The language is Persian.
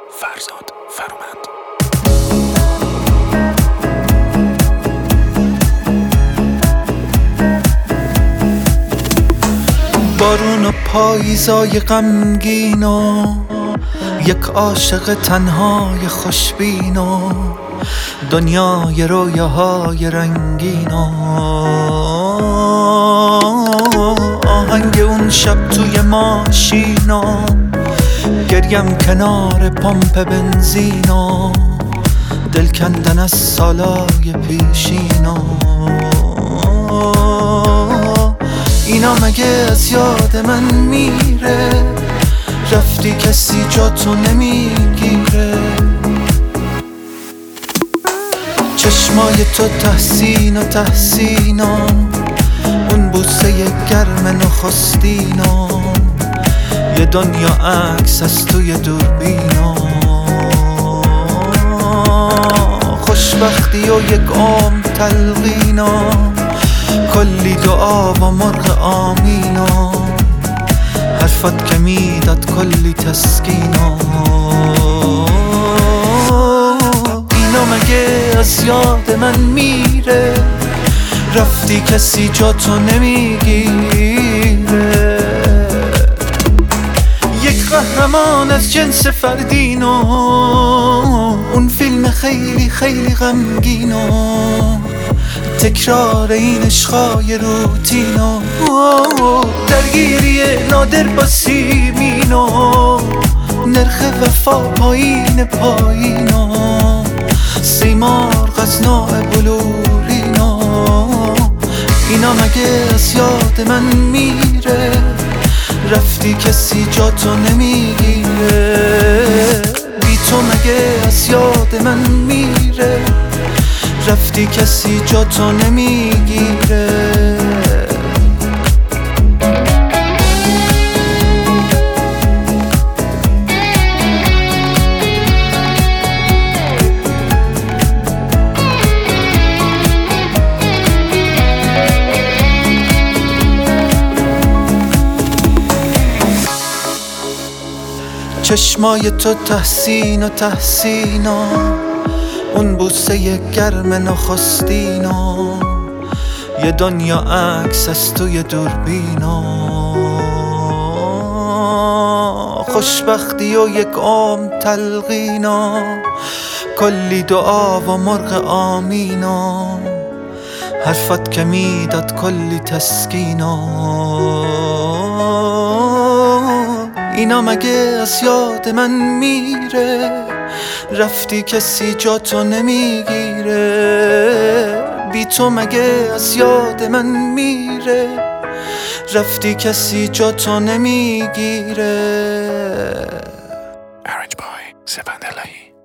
فرزاد فرومند. بارون و پاییزای غمگین و یک عاشق تنهای خوشبین و دنیای رویاهای رنگین و آهنگ اون شب توی ماشین و گریم کنار پمپ بنزین و دل کندن از سالای پیشین و اینا مگه از یاد من میره؟ رفتی کسی جاتو نمیگیره. چشمای تو تحسین و تحسینا، اون بوسه گرم نخستینا، یه دنیا عکس از توی دوربینا. خوشبختی و یک عمر تلقینا، کلی دعا و مرغ آمینا، حرفت که میداد کلی تسکینا. اینا مگه از یاد من میره؟ رفتی کسی جاتو نمیگیره. یک قهرمان از جنس فردینو، اون فیلم خیلی خیلی غمگینو، تکرار این عشقای روتینو، درگیری نادر با سیمینو، نرخ وفا پایین پایینو، سیمرغ از نوع بلورینو. اینا مگه از یاد من میره؟ رفتی کسی جاتو نمیگیره. بی تو مگه از یاد من میره؟ رفتی کسی جاتو نمیگیره. چشمای تو تحسین و تحسینا، اون بوسه گرم نخستینا، یه دنیا عکس از توی دوربینا. خوشبختی و یک عمر تلقینا، کلی دعا و مرغ آمینا، حرفت که میداد کلی تسکینا. اینا مگه از یاد من میره؟ رفتی کسی جاتو نمیگیره. بی تو مگه از یاد من میره؟ رفتی کسی جاتو نمیگیره. Arranged by سپند الهی.